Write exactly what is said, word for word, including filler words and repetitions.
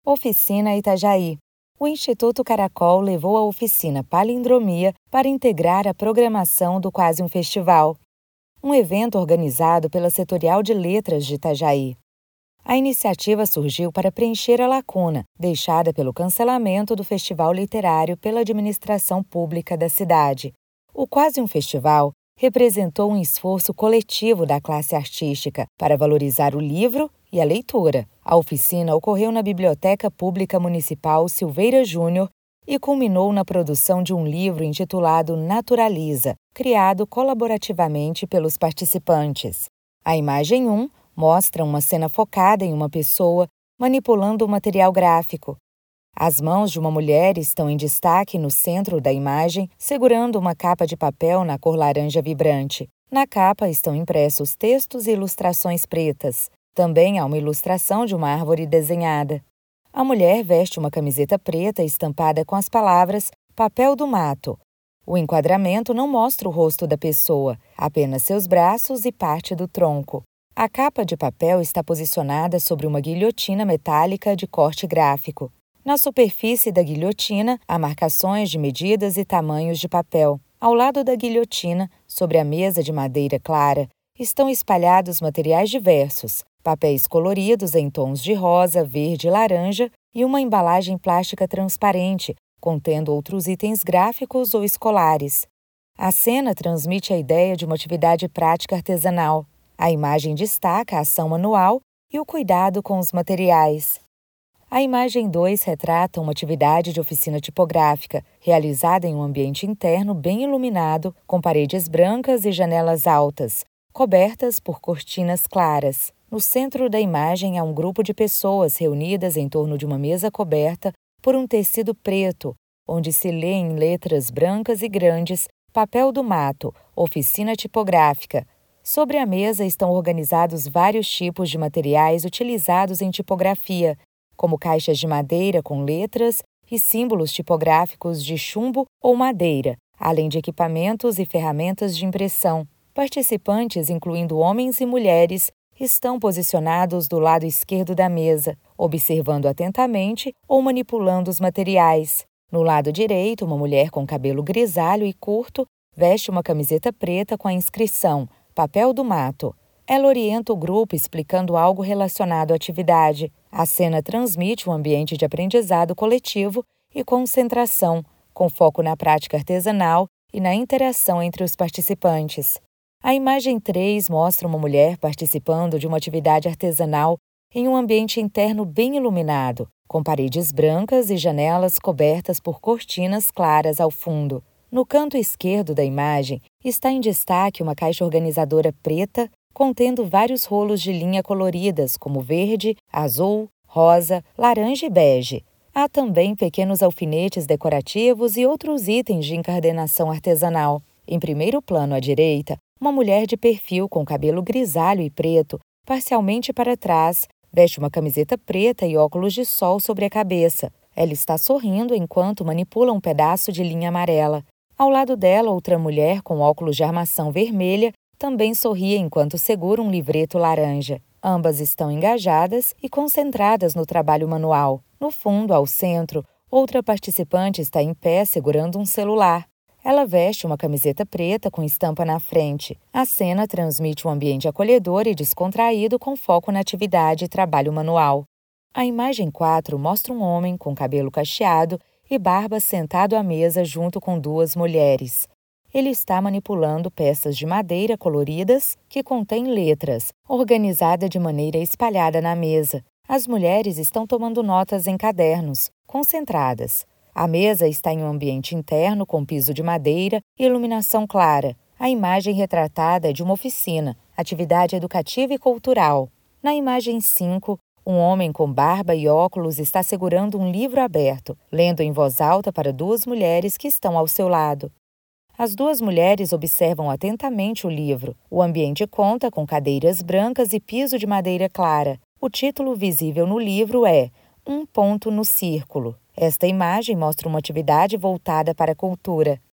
Oficina Itajaí. O Instituto Caracol levou a oficina Palindromia para integrar a programação do Quase um Festival, um evento organizado pela Setorial de Letras de Itajaí. A iniciativa surgiu para preencher a lacuna deixada pelo cancelamento do Festival Literário pela administração pública da cidade. O Quase um Festival representou um esforço coletivo da classe artística para valorizar o livro e a leitura. A oficina ocorreu na Biblioteca Pública Municipal Silveira Júnior e culminou na produção de um livro intitulado Naturaliza, criado colaborativamente pelos participantes. A imagem um mostra uma cena focada em uma pessoa manipulando o material gráfico. As mãos de uma mulher estão em destaque no centro da imagem, segurando uma capa de papel na cor laranja vibrante. Na capa estão impressos textos e ilustrações pretas. Também há uma ilustração de uma árvore desenhada. A mulher veste uma camiseta preta estampada com as palavras Papel do Mato. O enquadramento não mostra o rosto da pessoa, apenas seus braços e parte do tronco. A capa de papel está posicionada sobre uma guilhotina metálica de corte gráfico. Na superfície da guilhotina, há marcações de medidas e tamanhos de papel. Ao lado da guilhotina, sobre a mesa de madeira clara, estão espalhados materiais diversos, papéis coloridos em tons de rosa, verde e laranja e uma embalagem plástica transparente, contendo outros itens gráficos ou escolares. A cena transmite a ideia de uma atividade prática artesanal. A imagem destaca a ação manual e o cuidado com os materiais. A imagem dois retrata uma atividade de oficina tipográfica, realizada em um ambiente interno bem iluminado, com paredes brancas e janelas altas, cobertas por cortinas claras. No centro da imagem há um grupo de pessoas reunidas em torno de uma mesa coberta por um tecido preto, onde se lê em letras brancas e grandes Papel do Mato, oficina tipográfica. Sobre a mesa estão organizados vários tipos de materiais utilizados em tipografia, como caixas de madeira com letras e símbolos tipográficos de chumbo ou madeira, além de equipamentos e ferramentas de impressão. Participantes, incluindo homens e mulheres, estão posicionados do lado esquerdo da mesa, observando atentamente ou manipulando os materiais. No lado direito, uma mulher com cabelo grisalho e curto veste uma camiseta preta com a inscrição Papel do Mato. Ela orienta o grupo explicando algo relacionado à atividade. A cena transmite um ambiente de aprendizado coletivo e concentração, com foco na prática artesanal e na interação entre os participantes. A imagem três mostra uma mulher participando de uma atividade artesanal em um ambiente interno bem iluminado, com paredes brancas e janelas cobertas por cortinas claras ao fundo. No canto esquerdo da imagem está em destaque uma caixa organizadora preta contendo vários rolos de linha coloridas como verde, azul, rosa, laranja e bege. Há também pequenos alfinetes decorativos e outros itens de encadernação artesanal. Em primeiro plano à direita, uma mulher de perfil com cabelo grisalho e preto, parcialmente para trás, veste uma camiseta preta e óculos de sol sobre a cabeça. Ela está sorrindo enquanto manipula um pedaço de linha amarela. Ao lado dela, outra mulher com óculos de armação vermelha também sorri enquanto segura um livreto laranja. Ambas estão engajadas e concentradas no trabalho manual. No fundo, ao centro, outra participante está em pé segurando um celular. Ela veste uma camiseta preta com estampa na frente. A cena transmite um ambiente acolhedor e descontraído com foco na atividade e trabalho manual. A imagem quatro mostra um homem com cabelo cacheado e barba sentado à mesa junto com duas mulheres. Ele está manipulando peças de madeira coloridas que contêm letras, organizada de maneira espalhada na mesa. As mulheres estão tomando notas em cadernos, concentradas. A mesa está em um ambiente interno com piso de madeira e iluminação clara. A imagem retratada é de uma oficina, atividade educativa e cultural. Na imagem cinco, um homem com barba e óculos está segurando um livro aberto, lendo em voz alta para duas mulheres que estão ao seu lado. As duas mulheres observam atentamente o livro. O ambiente conta com cadeiras brancas e piso de madeira clara. O título visível no livro é Um Ponto no Círculo. Esta imagem mostra uma atividade voltada para a cultura.